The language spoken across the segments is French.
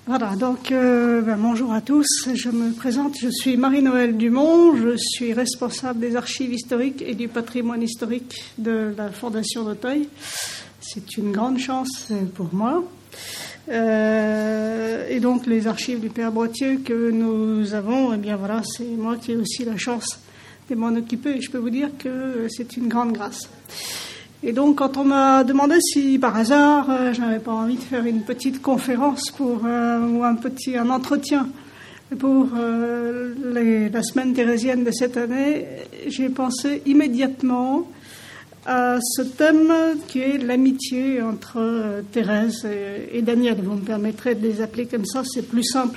Voilà, donc bonjour à tous, je me présente, je suis Marie-Noëlle Dumont, je suis responsable des archives historiques et du patrimoine historique de la Fondation d'Auteuil. C'est une grande chance pour moi. Et donc les archives du Père Brottier que nous avons, eh bien voilà, c'est moi qui ai aussi la chance de m'en occuper et je peux vous dire que c'est une grande grâce. Et donc, quand on m'a demandé si, par hasard, je n'avais pas envie de faire une petite conférence ou un entretien pour la semaine thérésienne de cette année, j'ai pensé immédiatement à ce thème qui est l'amitié entre Thérèse et Daniel. Vous me permettrez de les appeler comme ça, c'est plus simple.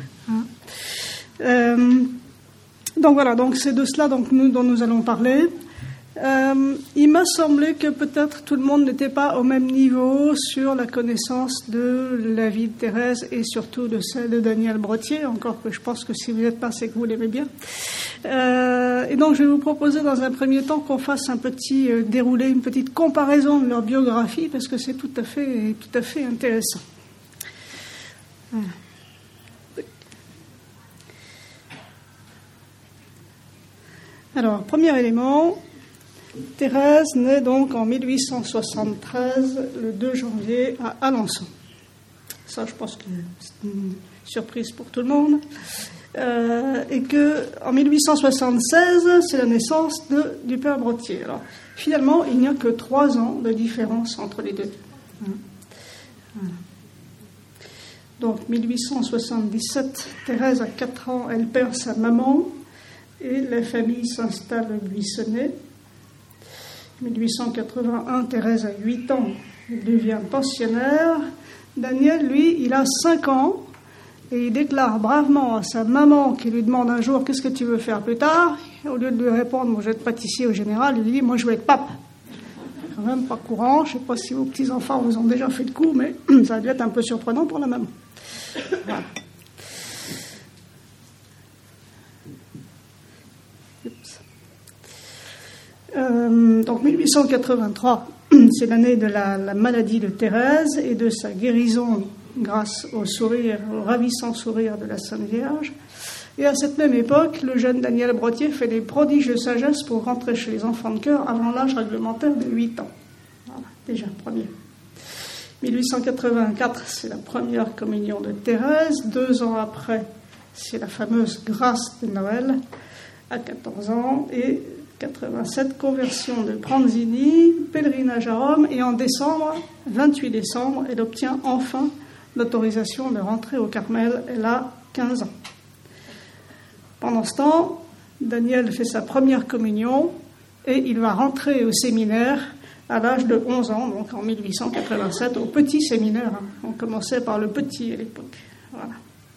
Donc voilà, donc c'est de cela dont nous allons parler. Il m'a semblé que peut-être tout le monde n'était pas au même niveau sur la connaissance de la vie de Thérèse et surtout de celle de Daniel Brottier, encore que je pense que si vous n'êtes pas, c'est que vous l'aimez bien. Et donc je vais vous proposer dans un premier temps qu'on fasse un petit déroulé, une petite comparaison de leur biographie, parce que c'est tout à fait intéressant. Voilà. Alors, premier élément, Thérèse naît donc en 1873, le 2 janvier, à Alençon. Ça, je pense que c'est une surprise pour tout le monde. Et qu'en 1876, c'est la naissance du Père Brottier. Alors, finalement, il n'y a que 3 ans de différence entre les deux. Voilà. Donc, 1877, Thérèse a 4 ans, elle perd sa maman et la famille s'installe à Buissonnet. 1881, Thérèse a 8 ans, il devient pensionnaire. Daniel, lui, il a 5 ans et il déclare bravement à sa maman qui lui demande un jour « Qu'est-ce que tu veux faire plus tard ?» Au lieu de lui répondre « Moi, je vais être pâtissier au général », il lui dit « Moi, je veux être pape ». Quand même pas courant, je ne sais pas si vos petits-enfants vous ont déjà fait le coup, mais ça a dû être un peu surprenant pour la maman. Voilà. Donc 1883, c'est l'année de la maladie de Thérèse et de sa guérison grâce au ravissant sourire de la Sainte Vierge. Et à cette même époque, le jeune Daniel Brottier fait des prodiges de sagesse pour rentrer chez les enfants de cœur avant l'âge réglementaire de 8 ans. Voilà, déjà, premier. 1884, c'est la première communion de Thérèse. 2 ans après, c'est la fameuse grâce de Noël à 14 ans. Et 87, conversion de Pranzini, pèlerinage à Rome, et en décembre, 28 décembre, elle obtient enfin l'autorisation de rentrer au Carmel. Elle a 15 ans. Pendant ce temps, Daniel fait sa première communion et il va rentrer au séminaire à l'âge de 11 ans, donc en 1887, au petit séminaire. On commençait par le petit à l'époque. Voilà.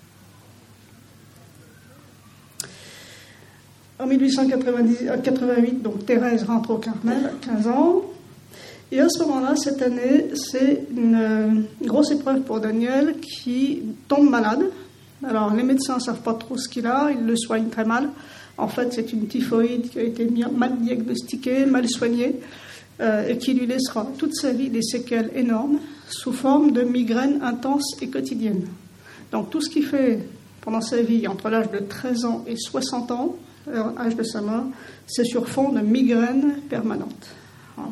En 1888, donc Thérèse rentre au Carmel à 15 ans. Et à ce moment-là, cette année, c'est une grosse épreuve pour Daniel qui tombe malade. Alors, les médecins ne savent pas trop ce qu'il a, ils le soignent très mal. En fait, c'est une typhoïde qui a été mal diagnostiquée, mal soignée, et qui lui laissera toute sa vie des séquelles énormes sous forme de migraines intenses et quotidiennes. Donc, tout ce qu'il fait pendant sa vie, entre l'âge de 13 ans et 60 ans, âge de sa mort, c'est sur fond de migraines permanentes. Voilà.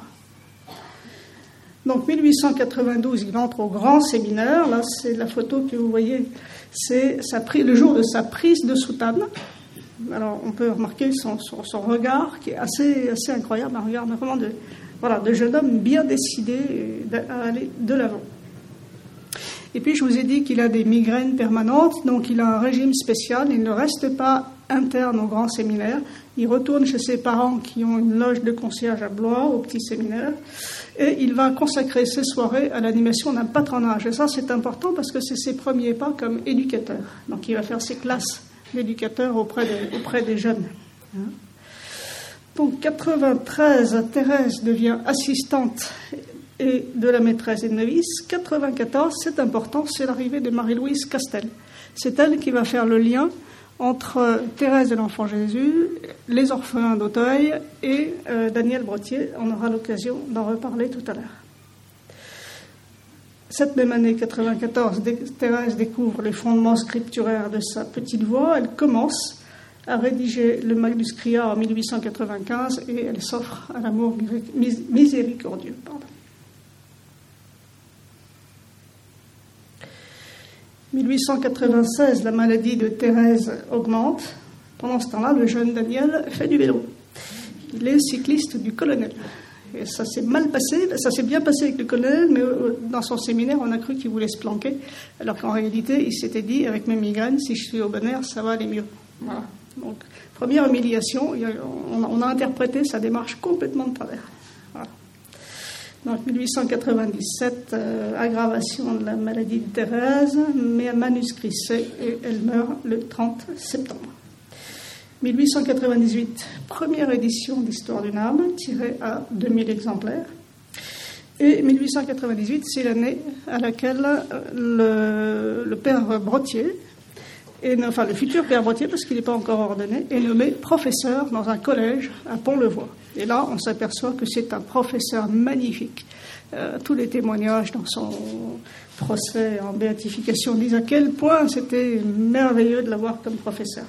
Donc 1892, il entre au grand séminaire. Là, c'est la photo que vous voyez, c'est le jour de sa prise de soutane. Alors, on peut remarquer son regard qui est assez incroyable, un regard vraiment de jeune homme bien décidé à aller de l'avant. Et puis, je vous ai dit qu'il a des migraines permanentes, donc il a un régime spécial. Il ne reste pas interne au grand séminaire. Il retourne chez ses parents qui ont une loge de concierge à Blois, au petit séminaire, et il va consacrer ses soirées à l'animation d'un patronage. Et ça, c'est important parce que c'est ses premiers pas comme éducateur. Donc, il va faire ses classes d'éducateur auprès des jeunes. Donc, 93, Thérèse devient assistante et de la maîtresse et de novice. 94, c'est important, c'est l'arrivée de Marie-Louise Castel. C'est elle qui va faire le lien entre Thérèse de l'Enfant Jésus, les orphelins d'Auteuil et Daniel Brottier. On aura l'occasion d'en reparler tout à l'heure. Cette même année, 94, Thérèse découvre les fondements scripturaires de sa petite voix. Elle commence à rédiger le Maguscria en 1895 et elle s'offre à l'amour miséricordieux. 1896, la maladie de Thérèse augmente. Pendant ce temps-là, le jeune Daniel fait du vélo. Il est cycliste du colonel. Et ça s'est mal passé, ça s'est bien passé avec le colonel, mais dans son séminaire, on a cru qu'il voulait se planquer, alors qu'en réalité, il s'était dit, avec mes migraines, si je suis au bon air, ça va aller mieux. Voilà. Donc, première humiliation, on a interprété sa démarche complètement de travers. Voilà. Donc, 1897, aggravation de la maladie de Thérèse, mais un manuscrit C, et elle meurt le 30 septembre. 1898, première édition d'Histoire d'une âme, tirée à 2000 exemplaires. Et 1898, c'est l'année à laquelle le père Brottier, le futur père Brottier, parce qu'il n'est pas encore ordonné, est nommé professeur dans un collège à Pont-le-Voix. Et là, on s'aperçoit que c'est un professeur magnifique. Tous les témoignages dans son procès en béatification disent à quel point c'était merveilleux de l'avoir comme professeur.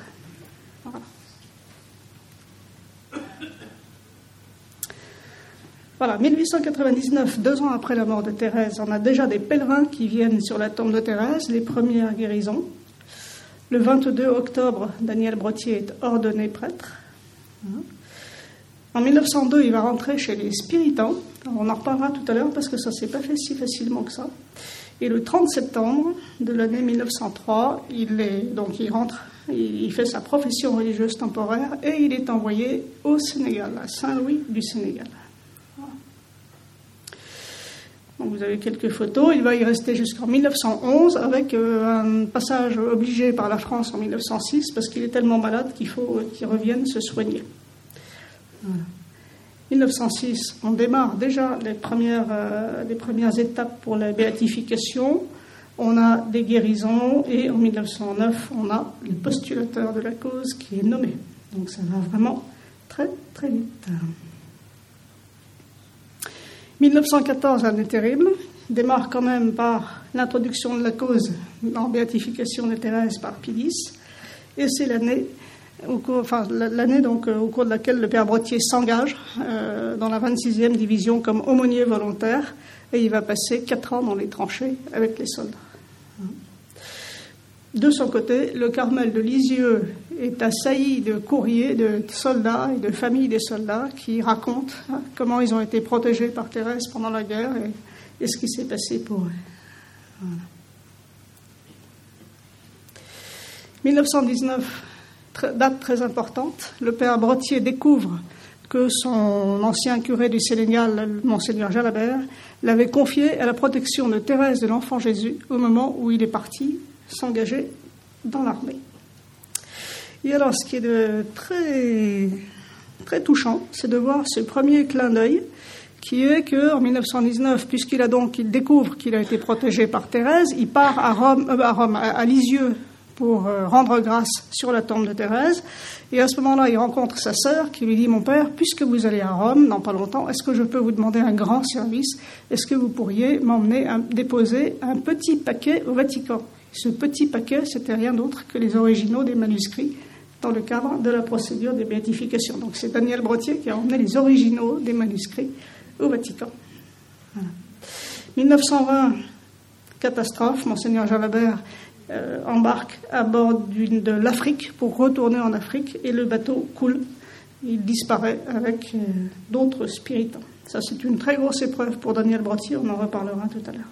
Voilà, 1899, 2 ans après la mort de Thérèse, on a déjà des pèlerins qui viennent sur la tombe de Thérèse, les premières guérisons. Le 22 octobre, Daniel Brottier est ordonné prêtre. En 1902, il va rentrer chez les Spiritans. On en reparlera tout à l'heure parce que ça ne s'est pas fait si facilement que ça. Et le 30 septembre de l'année 1903, il rentre, il fait sa profession religieuse temporaire et il est envoyé au Sénégal, à Saint-Louis du Sénégal. Donc vous avez quelques photos. Il va y rester jusqu'en 1911 avec un passage obligé par la France en 1906 parce qu'il est tellement malade qu'il faut qu'il revienne se soigner. Voilà. 1906, on démarre déjà les premières étapes pour la béatification. On a des guérisons et en 1909, on a le postulateur de la cause qui est nommé. Donc ça va vraiment très très vite. 1914, année terrible, démarre quand même par l'introduction de la cause en béatification de Thérèse par Pie X, et c'est l'année au cours de laquelle le père Brottier s'engage dans la 26e division comme aumônier volontaire, et il va passer 4 ans dans les tranchées avec les soldats. De son côté, le Carmel de Lisieux est assailli de courriers de soldats et de familles des soldats qui racontent comment ils ont été protégés par Thérèse pendant la guerre et ce qui s'est passé pour eux. Voilà. 1919, date très importante, le père Brottier découvre que son ancien curé du Sénégal, Monseigneur Jalabert, l'avait confié à la protection de Thérèse de l'Enfant Jésus au moment où il est parti s'engager dans l'armée. Et alors, ce qui est de très, très touchant, c'est de voir ce premier clin d'œil, qui est qu'en 1919, il découvre qu'il a été protégé par Thérèse, il part à Lisieux pour rendre grâce sur la tombe de Thérèse, et à ce moment-là, il rencontre sa sœur qui lui dit « Mon père, puisque vous allez à Rome, dans pas longtemps, est-ce que je peux vous demander un grand service ? Est-ce que vous pourriez m'emmener déposer un petit paquet au Vatican ?» Ce petit paquet, c'était rien d'autre que les originaux des manuscrits dans le cadre de la procédure de béatification. Donc c'est Daniel Brottier qui a emmené les originaux des manuscrits au Vatican. Voilà. 1920, catastrophe, Monseigneur Jalabert embarque à bord de l'Afrique pour retourner en Afrique et le bateau coule. Il disparaît avec d'autres spiritans. Ça, c'est une très grosse épreuve pour Daniel Brottier, on en reparlera tout à l'heure.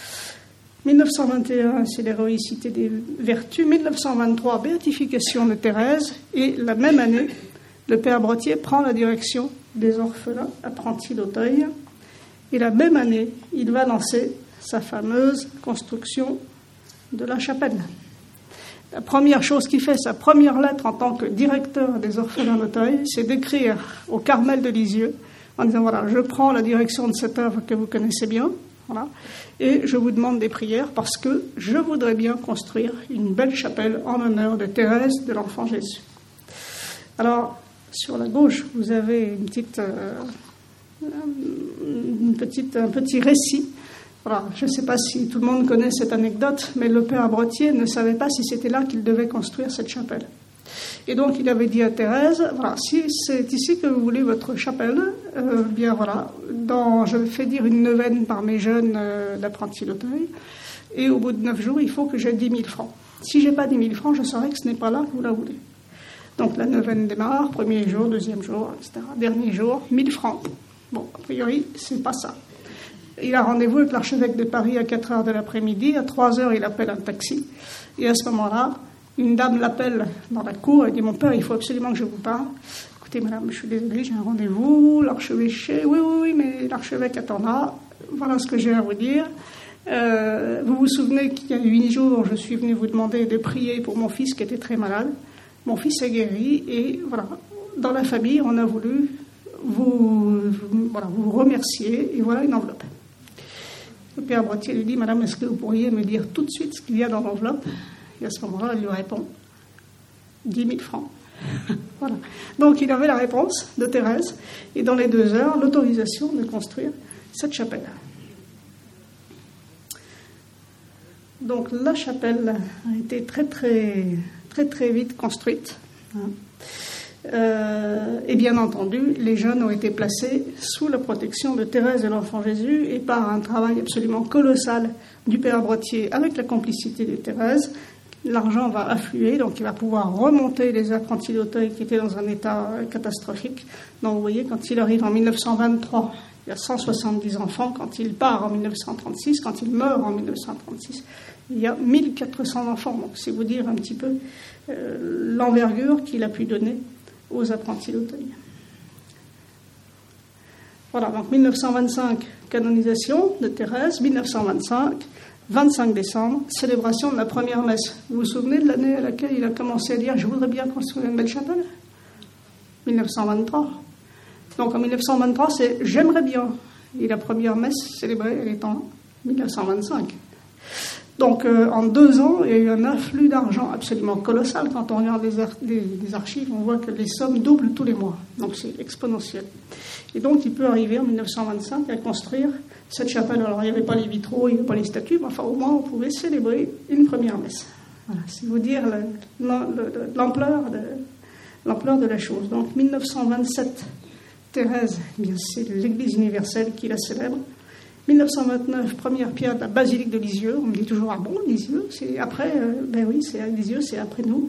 1921, c'est l'héroïcité des vertus. 1923, béatification de Thérèse. Et la même année, le père Brottier prend la direction des orphelins apprentis d'Auteuil. Et la même année, il va lancer sa fameuse construction de la chapelle. La première chose qu'il fait, sa première lettre en tant que directeur des orphelins d'Auteuil, c'est d'écrire au Carmel de Lisieux en disant « Voilà, je prends la direction de cette œuvre que vous connaissez bien. Voilà. Et je vous demande des prières parce que je voudrais bien construire une belle chapelle en l'honneur de Thérèse de l'Enfant Jésus. » Alors, sur la gauche, vous avez un petit récit Voilà, je ne sais pas si tout le monde connaît cette anecdote, mais le père Brottier ne savait pas si c'était là qu'il devait construire cette chapelle. Et donc, il avait dit à Thérèse, voilà, si c'est ici que vous voulez votre chapelle, bien voilà, je fais dire une neuvaine par mes jeunes d'apprentis d'Auteuil, et au bout de 9 jours, il faut que j'ai 10 000 francs. Si je n'ai pas 10 000 francs, je saurai que ce n'est pas là que vous la voulez. Donc, la neuvaine démarre, premier jour, deuxième jour, etc. Dernier jour, 1 000 francs. Bon, a priori, c'est pas ça. Il a rendez-vous avec l'archevêque de Paris à 4 heures de l'après-midi. À 3 heures, il appelle un taxi. Et à ce moment-là, une dame l'appelle dans la cour et dit « Mon père, il faut absolument que je vous parle. Écoutez, madame, je suis désolée, j'ai un rendez-vous. L'archevêché, oui, mais l'archevêque attendra. Voilà ce que j'ai à vous dire. Vous vous souvenez qu'il y a 8 jours, je suis venue vous demander de prier pour mon fils qui était très malade. Mon fils est guéri et voilà, dans la famille, on a voulu vous remercier et voilà une enveloppe. » Le père Brottier lui dit « Madame, est-ce que vous pourriez me dire tout de suite ce qu'il y a dans l'enveloppe ?» Et à ce moment-là, elle lui répond 10 000 francs. Voilà. Donc, il avait la réponse de Thérèse et dans les 2 heures, l'autorisation de construire cette chapelle. Donc, la chapelle a été très vite construite. Et bien entendu, les jeunes ont été placés sous la protection de Thérèse de l'Enfant Jésus et par un travail absolument colossal du père Brottier avec la complicité de Thérèse. L'argent va affluer, donc il va pouvoir remonter les apprentis d'Auteuil qui étaient dans un état catastrophique. Donc vous voyez, quand il arrive en 1923, il y a 170 enfants. Quand il part en 1936, quand il meurt en 1936, il y a 1400 enfants. Donc c'est vous dire un petit peu l'envergure qu'il a pu donner aux apprentis d'Auteuil. Voilà, donc 1925, canonisation de Thérèse, 1925, 25 décembre, célébration de la première messe. Vous vous souvenez de l'année à laquelle il a commencé à dire « Je voudrais bien construire une belle chapelle » 1923. Donc en 1923, c'est « J'aimerais bien ». Et la première messe célébrée, elle est en 1925. Donc en 2 ans, il y a eu un afflux d'argent absolument colossal. Quand on regarde les archives, on voit que les sommes doublent tous les mois. Donc c'est exponentiel. Et donc il peut arriver en 1925 à construire cette chapelle. Alors il n'y avait pas les vitraux, il n'y avait pas les statues, mais enfin au moins on pouvait célébrer une première messe. Voilà, c'est vous dire l'ampleur de la chose. Donc 1927, Thérèse, eh bien, c'est l'Église universelle qui la célèbre. 1929, première pierre de la basilique de Lisieux. On me dit toujours, ah bon, Lisieux, c'est après, ben oui, c'est Lisieux, c'est après nous.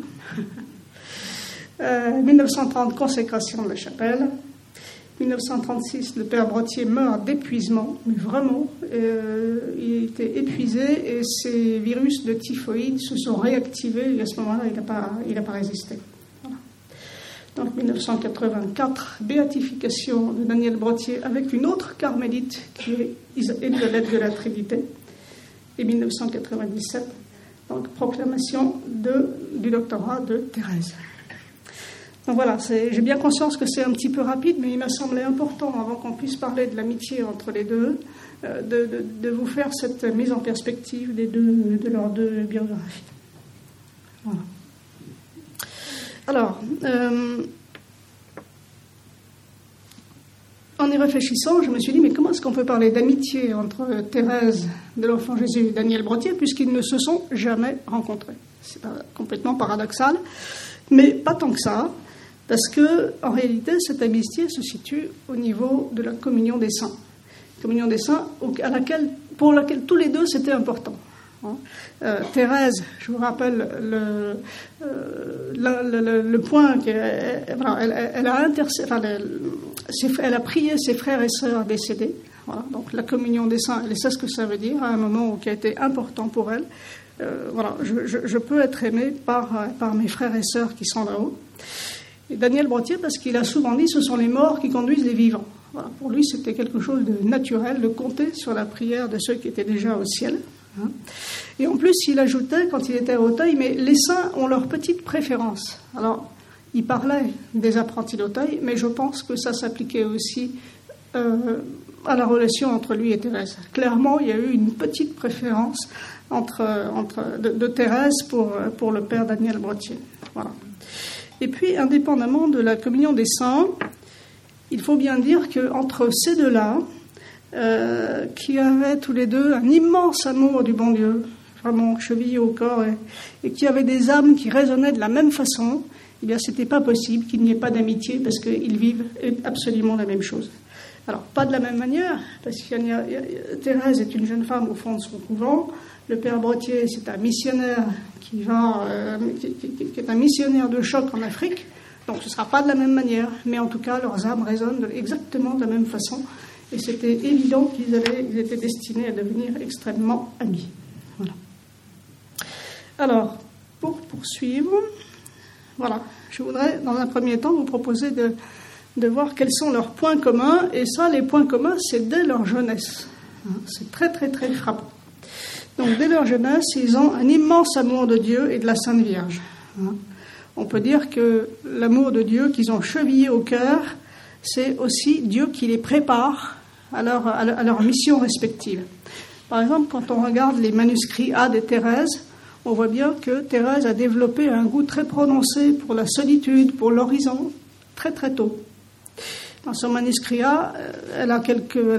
1930, consécration de la chapelle. 1936, le père Brottier meurt d'épuisement, mais vraiment, il était épuisé et ces virus de typhoïde se sont réactivés et à ce moment-là, il n'a pas résisté. Voilà. Donc 1984, béatification de Daniel Brottier avec une autre carmélite qui est Elisabeth de la Trinité. Et 1997, donc proclamation du doctorat de Thérèse. Donc voilà, j'ai bien conscience que c'est un petit peu rapide, mais il m'a semblé important, avant qu'on puisse parler de l'amitié entre les deux, de vous faire cette mise en perspective de leurs 2 biographies. Voilà. Alors, en y réfléchissant, je me suis dit, mais comment est-ce qu'on peut parler d'amitié entre Thérèse de l'Enfant Jésus et Daniel Brottier, puisqu'ils ne se sont jamais rencontrés? C'est complètement paradoxal, mais pas tant que ça. Parce que, en réalité, cette amitié se situe au niveau de la communion des saints. Communion des saints pour laquelle tous les deux c'était important. Thérèse, je vous rappelle le point qu'elle a prié ses frères et sœurs décédés. Voilà, donc la communion des saints, elle sait ce que ça veut dire, à un moment qui a été important pour elle. Voilà, je peux être aimée par mes frères et sœurs qui sont là-haut. Et Daniel Brottier, parce qu'il a souvent dit, ce sont les morts qui conduisent les vivants. Voilà, pour lui, c'était quelque chose de naturel de compter sur la prière de ceux qui étaient déjà au ciel. Et en plus, il ajoutait, quand il était à Auteuil, mais les saints ont leur petite préférence. Alors, il parlait des apprentis d'Auteuil, mais je pense que ça s'appliquait aussi à la relation entre lui et Thérèse. Clairement, il y a eu une petite préférence de Thérèse pour le père Daniel Brottier. Voilà. Et puis, indépendamment de la communion des saints, il faut bien dire qu'entre ces deux-là, qui avaient tous les deux un immense amour du bon Dieu, vraiment chevillés au corps, et qui avaient des âmes qui résonnaient de la même façon, eh bien, c'était pas possible qu'il n'y ait pas d'amitié parce qu'ils vivent absolument la même chose. Alors, pas de la même manière, parce que Thérèse est une jeune femme au fond de son couvent. Le père Brottier, c'est un missionnaire qui est un missionnaire de choc en Afrique. Donc, ce ne sera pas de la même manière, mais en tout cas, leurs âmes résonnent exactement de la même façon. Et c'était évident qu'ils étaient destinés à devenir extrêmement amis. Voilà. Alors, pour poursuivre, voilà, je voudrais, dans un premier temps, vous proposer de voir quels sont leurs points communs. Et ça, les points communs, c'est dès leur jeunesse. C'est très, très, très frappant. Donc, dès leur jeunesse, ils ont un immense amour de Dieu et de la Sainte Vierge. On peut dire que l'amour de Dieu qu'ils ont chevillé au cœur, c'est aussi Dieu qui les prépare à leur mission respective. Par exemple, quand on regarde les manuscrits A de Thérèse, on voit bien que Thérèse a développé un goût très prononcé pour la solitude, pour l'horizon, très très tôt. Dans son manuscrit A, elle a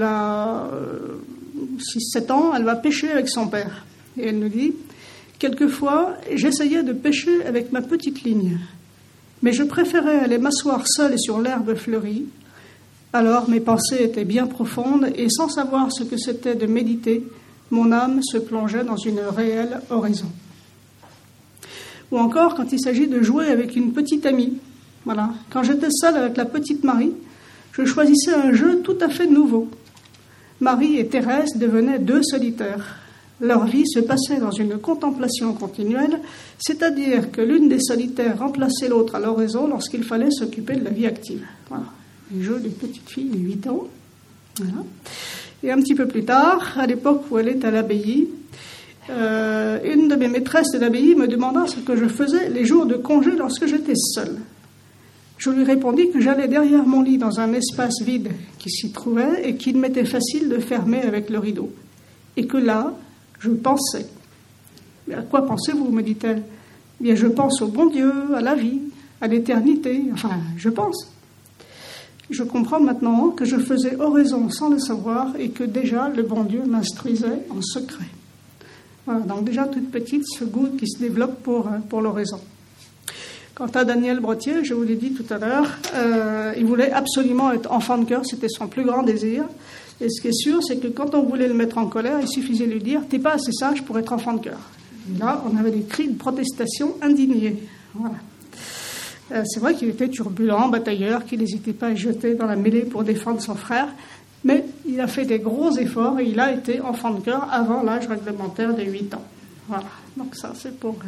6-7 ans, elle va pêcher avec son père. Et elle nous dit, quelquefois, j'essayais de pêcher avec ma petite ligne, mais je préférais aller m'asseoir seule sur l'herbe fleurie. Alors mes pensées étaient bien profondes et sans savoir ce que c'était de méditer, mon âme se plongeait dans une réelle oraison. Ou encore quand il s'agit de jouer avec une petite amie. Voilà. Quand j'étais seule avec la petite Marie, je choisissais un jeu tout à fait nouveau. Marie et Thérèse devenaient 2 solitaires. Leur vie se passait dans une contemplation continuelle, c'est-à-dire que l'une des solitaires remplaçait l'autre à l'oraison lorsqu'il fallait s'occuper de la vie active. Voilà. Les jeux des petites filles de 8 ans. Voilà. Et un petit peu plus tard, à l'époque où elle est à l'abbaye, une de mes maîtresses de l'abbaye me demanda ce que je faisais les jours de congé lorsque j'étais seule. Je lui répondis que j'allais derrière mon lit dans un espace vide qui s'y trouvait et qu'il m'était facile de fermer avec le rideau. Et que là, je pensais. « Mais à quoi pensez-vous » me dit-elle. « Bien, je pense au bon Dieu, à la vie, à l'éternité. Enfin, je pense. » Je comprends maintenant que je faisais oraison sans le savoir et que déjà le bon Dieu m'instruisait en secret. Voilà, donc déjà toute petite, ce goût qui se développe pour l'oraison. Quant à Daniel Brottier, je vous l'ai dit tout à l'heure, il voulait absolument être enfant de cœur, c'était son plus grand désir. Et ce qui est sûr, c'est que quand on voulait le mettre en colère, il suffisait de lui dire « T'es pas assez sage pour être enfant de cœur ». Là, on avait des cris de protestation indignés. Voilà. C'est vrai qu'il était turbulent, batailleur, qu'il n'hésitait pas à jeter dans la mêlée pour défendre son frère, mais il a fait des gros efforts et il a été enfant de cœur avant l'âge réglementaire de 8 ans. Voilà, donc ça c'est pour...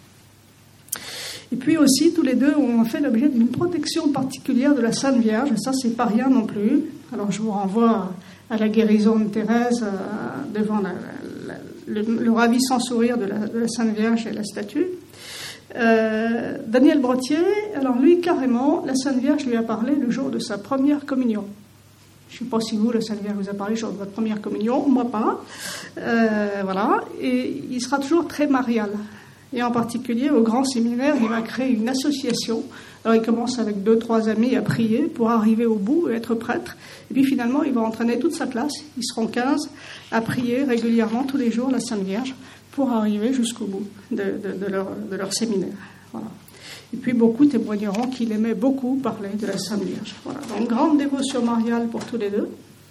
Et puis aussi, tous les deux ont fait l'objet d'une protection particulière de la Sainte Vierge, et ça c'est pas rien non plus. Alors je vous renvoie à la guérison de Thérèse devant le ravissant sourire de la Sainte Vierge et la statue. Daniel Brottier, alors lui carrément, la Sainte Vierge lui a parlé le jour de sa première communion. Je ne sais pas si vous, la Sainte Vierge vous a parlé le jour de votre première communion, moi pas. Voilà, et il sera toujours très marial. Et en particulier, au grand séminaire, il va créer une association. Alors il commence avec 2-3 amis à prier pour arriver au bout et être prêtre. Et puis finalement, il va entraîner toute sa classe, ils seront 15, à prier régulièrement tous les jours la Sainte Vierge, pour arriver jusqu'au bout de leur séminaire. Voilà. Et puis beaucoup témoigneront qu'il aimait beaucoup parler de la Sainte Vierge. Voilà. Donc grande dévotion mariale pour tous les deux.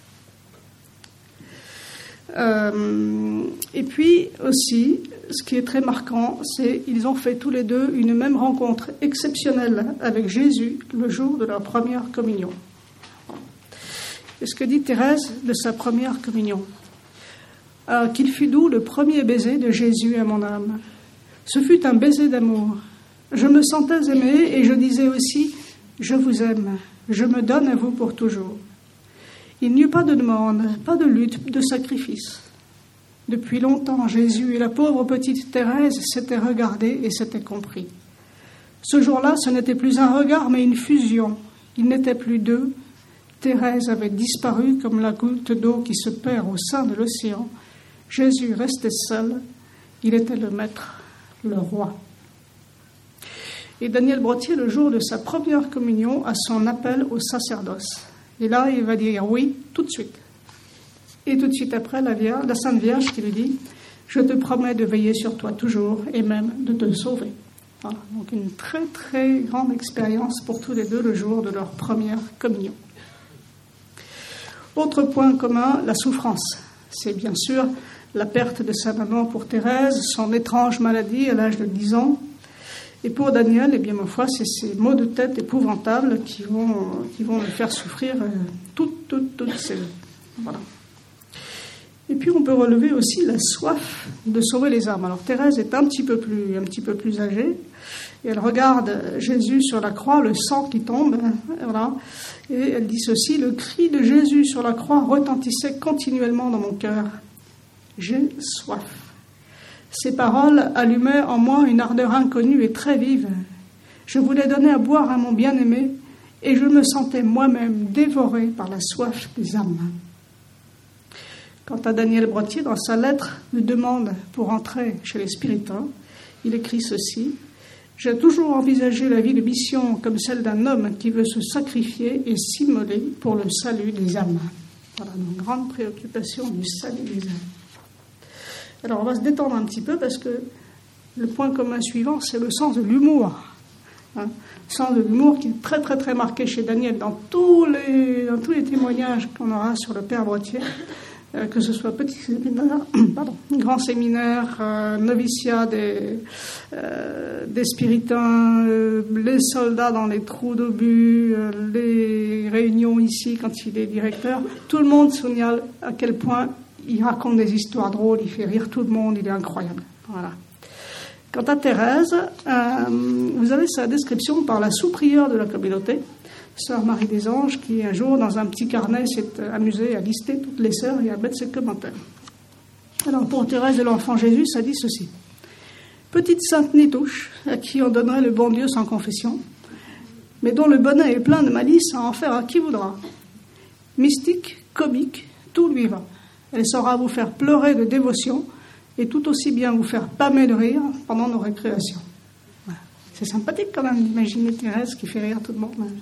Et puis aussi, ce qui est très marquant, c'est qu'ils ont fait tous les deux une même rencontre exceptionnelle avec Jésus le jour de leur première communion. Et ce que dit Thérèse de sa première communion. Qu'il fut doux le premier baiser de Jésus à mon âme. Ce fut un baiser d'amour. Je me sentais aimée et je disais aussi « Je vous aime, je me donne à vous pour toujours ». Il n'y eut pas de demande, pas de lutte, de sacrifice. Depuis longtemps, Jésus et la pauvre petite Thérèse s'étaient regardés et s'étaient compris. Ce jour-là, ce n'était plus un regard, mais une fusion. Il n'était plus deux. Thérèse avait disparu comme la goutte d'eau qui se perd au sein de l'océan. Jésus restait seul. Il était le maître, le roi. Et Daniel Brottier, le jour de sa première communion, a son appel au sacerdoce. Et là, il va dire oui tout de suite. Et tout de suite après, la Sainte Vierge qui lui dit « Je te promets de veiller sur toi toujours et même de te sauver ». Voilà, donc une très très grande expérience pour tous les deux le jour de leur première communion. Autre point commun, la souffrance. C'est bien sûr la perte de sa maman pour Thérèse, son étrange maladie à l'âge de 10 ans. Et pour Daniel, eh bien, ma foi, c'est ces maux de tête épouvantables qui vont le faire souffrir toute sa vie. Voilà. Et puis on peut relever aussi la soif de sauver les âmes. Alors Thérèse est un petit peu plus âgée, et elle regarde Jésus sur la croix, le sang qui tombe, voilà, et elle dit ceci: le cri de Jésus sur la croix retentissait continuellement dans mon cœur. J'ai soif. Ces paroles allumaient en moi une ardeur inconnue et très vive. Je voulais donner à boire à mon bien-aimé, et je me sentais moi-même dévoré par la soif des âmes. Quant à Daniel Brottier, dans sa lettre de demande pour entrer chez les Spiritains, il écrit ceci: « J'ai toujours envisagé la vie de mission comme celle d'un homme qui veut se sacrifier et s'immoler pour le salut des âmes. » Voilà, une grande préoccupation du salut des âmes. Alors on va se détendre un petit peu parce que le point commun suivant, c'est le sens de l'humour. Le sens de l'humour qui est très très très marqué chez Daniel dans tous les témoignages qu'on aura sur le Père Brottier. Que ce soit petit séminaire, grand séminaire, noviciat des Spiritains, les soldats dans les trous d'obus, les réunions ici quand il est directeur, tout le monde signale à quel point il raconte des histoires drôles, il fait rire tout le monde, il est incroyable. Voilà. Quant à Thérèse, vous avez sa description par la sous-prieure de la communauté, Sœur Marie des Anges, qui un jour, dans un petit carnet, s'est amusée à lister toutes les sœurs et à mettre ses commentaires. Alors, pour Thérèse de l'Enfant Jésus, ça dit ceci: petite sainte Nitouche, à qui on donnerait le bon Dieu sans confession, mais dont le bonnet est plein de malice à en faire à qui voudra. Mystique, comique, tout lui va. Elle saura vous faire pleurer de dévotion et tout aussi bien vous faire pâmer de rire pendant nos récréations. Voilà. C'est sympathique quand même d'imaginer Thérèse qui fait rire tout le monde. Voilà.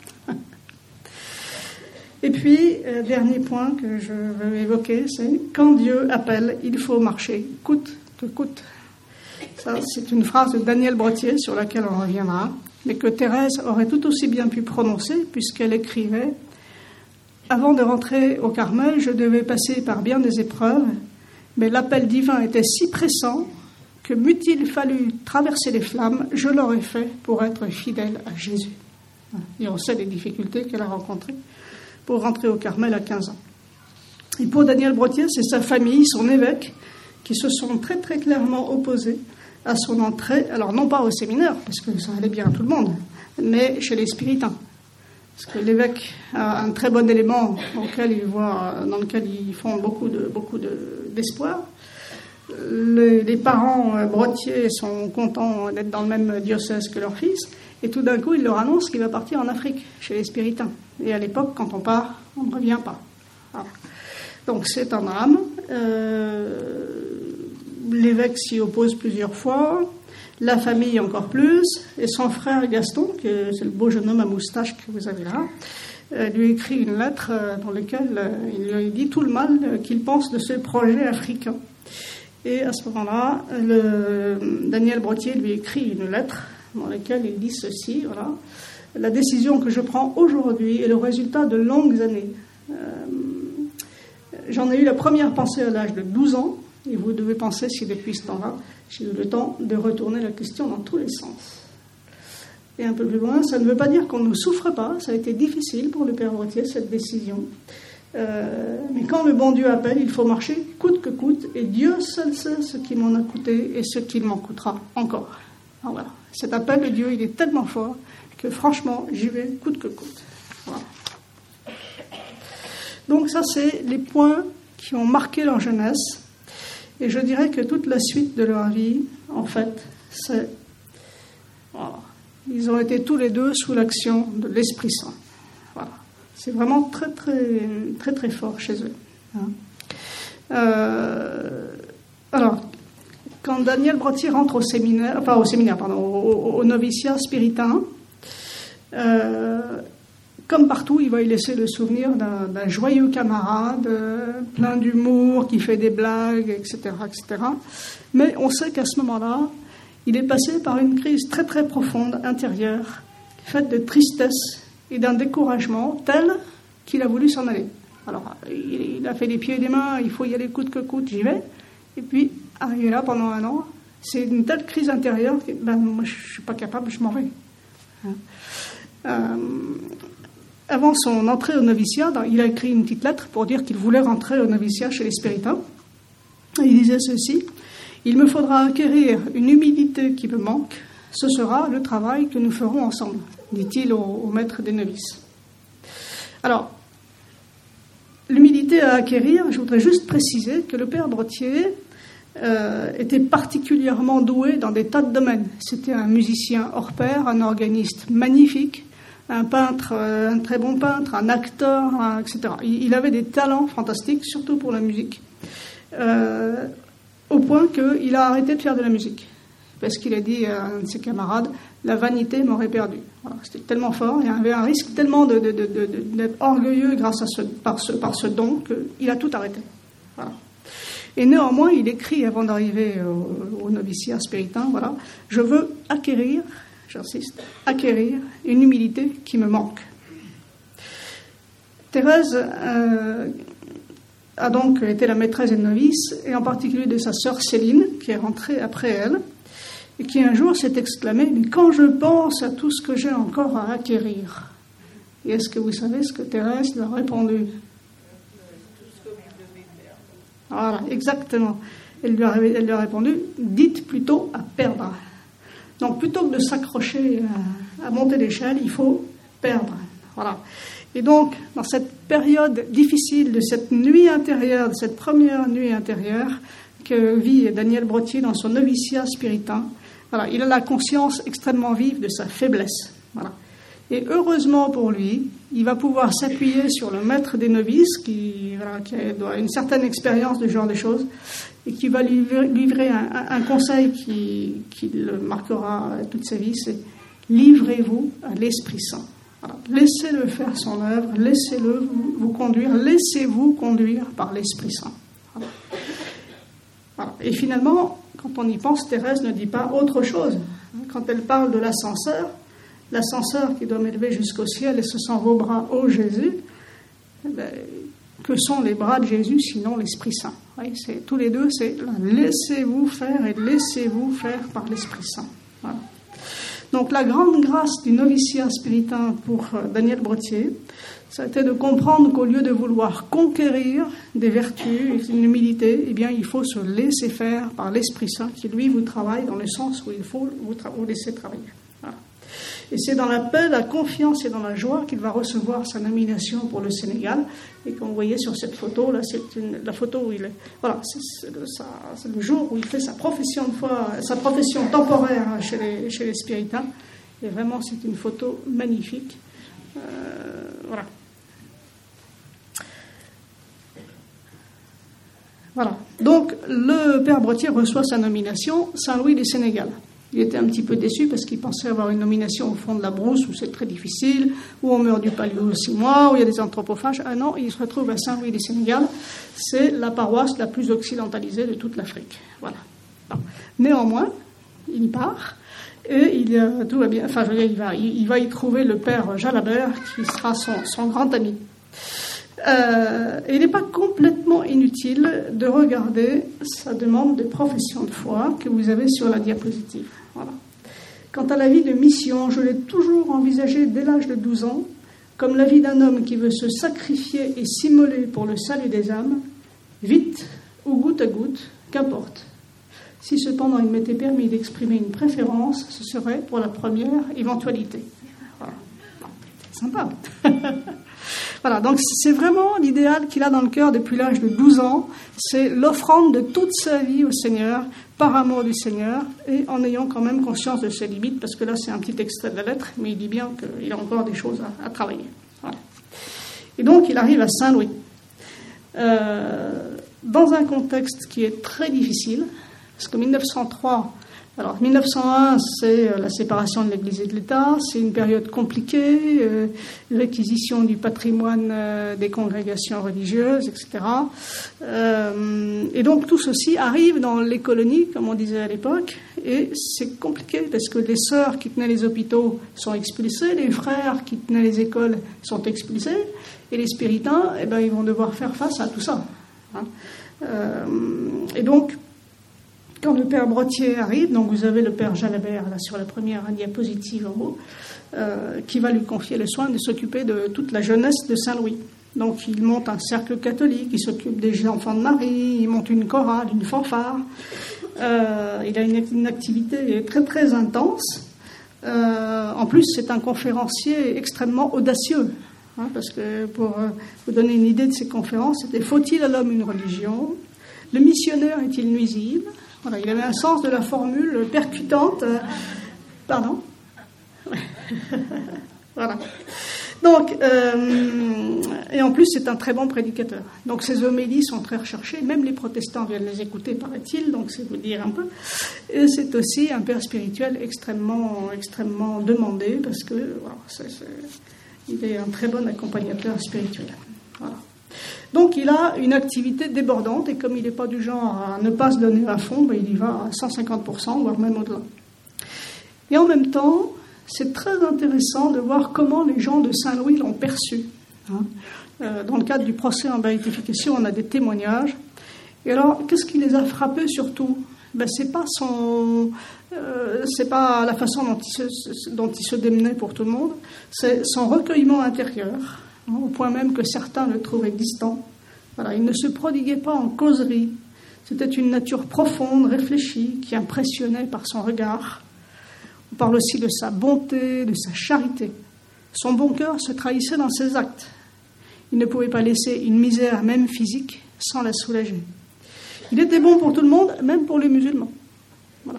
Et puis, dernier point que je veux évoquer, c'est quand Dieu appelle, il faut marcher, coûte que coûte. Ça, c'est une phrase de Daniel Brottier sur laquelle on reviendra, mais que Thérèse aurait tout aussi bien pu prononcer, puisqu'elle écrivait: avant de rentrer au Carmel, je devais passer par bien des épreuves, mais l'appel divin était si pressant que m'eût-il fallu traverser les flammes, je l'aurais fait pour être fidèle à Jésus. Et on sait les difficultés qu'elle a rencontrées pour rentrer au Carmel à 15 ans. Et pour Daniel Brottier, c'est sa famille, son évêque, qui se sont très très clairement opposés à son entrée, alors non pas au séminaire, parce que ça allait bien à tout le monde, mais chez les Spiritains. Parce que l'évêque a un très bon élément dans lequel ils font beaucoup d'espoir. Les parents Brottier sont contents d'être dans le même diocèse que leur fils, et tout d'un coup, il leur annonce qu'il va partir en Afrique, chez les Spiritains. Et à l'époque, quand on part, on ne revient pas. Voilà. Donc c'est un drame. L'évêque s'y oppose plusieurs fois, la famille encore plus, et son frère Gaston, c'est le beau jeune homme à moustache que vous avez là, lui écrit une lettre dans laquelle il lui dit tout le mal qu'il pense de ce projet africain. Et à ce moment-là, Daniel Brottier lui écrit une lettre dans laquelle il dit ceci, voilà: la décision que je prends aujourd'hui est le résultat de longues années. J'en ai eu la première pensée à l'âge de 12 ans, et vous devez penser si depuis ce temps-là, j'ai eu le temps de retourner la question dans tous les sens. Et un peu plus loin, ça ne veut pas dire qu'on ne souffre pas, ça a été difficile pour le Père Brottier, cette décision. Mais quand le bon Dieu appelle, il faut marcher coûte que coûte, et Dieu seul sait ce qui m'en a coûté et ce qu'il m'en coûtera encore. Alors voilà. Cet appel de Dieu, il est tellement fort que franchement, j'y vais coûte que coûte. Voilà. Donc ça, c'est les points qui ont marqué leur jeunesse. Et je dirais que toute la suite de leur vie, en fait, c'est... Voilà. Ils ont été tous les deux sous l'action de l'Esprit Saint. Voilà. C'est vraiment très, très, très, très fort chez eux. Alors, quand Daniel Brottier rentre au noviciat spiritain, comme partout, il va y laisser le souvenir d'un joyeux camarade, plein d'humour, qui fait des blagues, etc., etc. Mais on sait qu'à ce moment-là, il est passé par une crise très très profonde, intérieure, faite de tristesse et d'un découragement tel qu'il a voulu s'en aller. Alors, il a fait des pieds et des mains, il faut y aller coûte que coûte, j'y vais. Et puis, arrivé là pendant 1 an, c'est une telle crise intérieure que moi, je ne suis pas capable, je m'en vais. Avant son entrée au noviciat, il a écrit une petite lettre pour dire qu'il voulait rentrer au noviciat chez les Spiritains. Il disait ceci: « Il me faudra acquérir une humilité qui me manque, ce sera le travail que nous ferons ensemble », dit-il au maître des novices. Alors, l'humilité à acquérir, je voudrais juste préciser que le père Brottier était particulièrement doué dans des tas de domaines. C'était un musicien hors pair, un organiste magnifique, un peintre, un très bon peintre, un acteur, etc. Il avait des talents fantastiques, surtout pour la musique, au point qu'il a arrêté de faire de la musique. Parce qu'il a dit à un de ses camarades, « La vanité m'aurait perdu ». Voilà, c'était tellement fort, il y avait un risque tellement d'être orgueilleux par ce don qu'il a tout arrêté. Voilà. Et néanmoins, il écrit avant d'arriver au noviciat spiritain, voilà, « Je veux acquérir, j'insiste, acquérir une humilité qui me manque ». Thérèse a donc été la maîtresse des novices, et en particulier de sa sœur Céline, qui est rentrée après elle, et qui un jour s'est exclamé « Mais quand je pense à tout ce que j'ai encore à acquérir », et est-ce que vous savez ce que Thérèse lui a répondu ? Voilà, exactement. Elle lui a répondu « Dites plutôt à perdre ». Donc plutôt que de s'accrocher à monter l'échelle, il faut perdre. Voilà. Et donc, dans cette période difficile de cette nuit intérieure, de cette première nuit intérieure que vit Daniel Brottier dans son noviciat spiritain, voilà, il a la conscience extrêmement vive de sa faiblesse. Voilà. Et heureusement pour lui, il va pouvoir s'appuyer sur le maître des novices qui a une certaine expérience de ce genre de choses et qui va lui livrer un conseil qui le marquera toute sa vie, c'est « Livrez-vous à l'Esprit Saint ». Voilà. Laissez-le faire son œuvre, laissez-le vous conduire, laissez-vous conduire par l'Esprit Saint. Voilà. Voilà. Et finalement, quand on y pense, Thérèse ne dit pas autre chose. Quand elle parle de l'ascenseur qui doit m'élever jusqu'au ciel et ce sont vos bras, ô Jésus, que sont les bras de Jésus sinon l'Esprit Saint? Oui, tous les deux, c'est laissez-vous faire et laissez-vous faire par l'Esprit Saint. Voilà. Donc la grande grâce du noviciat spiritain pour Daniel Brottier, ça a été de comprendre qu'au lieu de vouloir conquérir des vertus et une humilité, eh bien il faut se laisser faire par l'Esprit Saint qui lui vous travaille dans le sens où il faut vous laisser travailler. Voilà. Et c'est dans la paix, la confiance et dans la joie qu'il va recevoir sa nomination pour le Sénégal. Et comme vous voyez sur cette photo, là, c'est la photo où il est. Voilà, c'est le jour où il fait sa profession de foi, sa profession temporaire chez les Spiritains. Et vraiment, c'est une photo magnifique. Voilà. Voilà. Donc, le père Brottier reçoit sa nomination Saint-Louis du Sénégal. Il était un petit peu déçu parce qu'il pensait avoir une nomination au fond de la brousse où c'est très difficile, où on meurt du palio 6 mois, où il y a des anthropophages. Ah non, il se retrouve à Saint-Louis du Sénégal. C'est la paroisse la plus occidentalisée de toute l'Afrique. Voilà. Alors, néanmoins, il part et tout va bien. Enfin, je veux dire, il va y trouver le père Jalabert qui sera son grand ami. Et il n'est pas complètement inutile de regarder sa demande de profession de foi que vous avez sur la diapositive. Voilà. Quant à la vie de mission, je l'ai toujours envisagée dès l'âge de 12 ans comme la vie d'un homme qui veut se sacrifier et s'immoler pour le salut des âmes, vite ou goutte à goutte, qu'importe. Si cependant il m'était permis d'exprimer une préférence, ce serait pour la première éventualité. Voilà. C'est sympa. Voilà, donc c'est vraiment l'idéal qu'il a dans le cœur depuis l'âge de 12 ans, c'est l'offrande de toute sa vie au Seigneur, par amour du Seigneur, et en ayant quand même conscience de ses limites, parce que là c'est un petit extrait de la lettre, mais il dit bien qu'il a encore des choses à travailler. Voilà. Et donc il arrive à Saint-Louis, dans un contexte qui est très difficile, parce que 1903, Alors, 1901, c'est la séparation de l'Église et de l'État, c'est une période compliquée, réquisition du patrimoine des congrégations religieuses, etc. Et donc, tout ceci arrive dans les colonies, comme on disait à l'époque, et c'est compliqué parce que les sœurs qui tenaient les hôpitaux sont expulsées, les frères qui tenaient les écoles sont expulsés, et les spiritains, eh ben, ils vont devoir faire face à tout ça. Et donc, quand le père Brottier arrive, donc vous avez le père Jalabert là sur la première diapositive en haut, qui va lui confier le soin de s'occuper de toute la jeunesse de Saint-Louis. Donc il monte un cercle catholique, il s'occupe des enfants de Marie, il monte une chorale, une fanfare. Il a une activité très très intense. En plus, c'est un conférencier extrêmement audacieux. Parce que pour vous donner une idée de ces conférences, c'était « Faut-il à l'homme une religion ? Le missionnaire est-il nuisible ?» Voilà, il avait un sens de la formule percutante. Pardon ? Voilà. Donc, et en plus, c'est un très bon prédicateur. Donc, ses homélies sont très recherchées. Même les protestants viennent les écouter, paraît-il. Donc, c'est vous dire un peu. Et c'est aussi un père spirituel extrêmement, extrêmement demandé parce que voilà, il est un très bon accompagnateur spirituel. Voilà. Donc il a une activité débordante et comme il n'est pas du genre à ne pas se donner à fond, ben, il y va à 150%, voire même au-delà. Et en même temps, c'est très intéressant de voir comment les gens de Saint-Louis l'ont perçu. Dans le cadre du procès en béatification, on a des témoignages. Et alors, qu'est-ce qui les a frappés surtout ? Ben, c'est pas la façon dont il se démenait pour tout le monde, c'est son recueillement intérieur. Au point même que certains le trouvaient distant. Voilà, il ne se prodiguait pas en causerie. C'était une nature profonde, réfléchie, qui impressionnait par son regard. On parle aussi de sa bonté, de sa charité. Son bon cœur se trahissait dans ses actes. Il ne pouvait pas laisser une misère, même physique, sans la soulager. Il était bon pour tout le monde, même pour les musulmans. Voilà.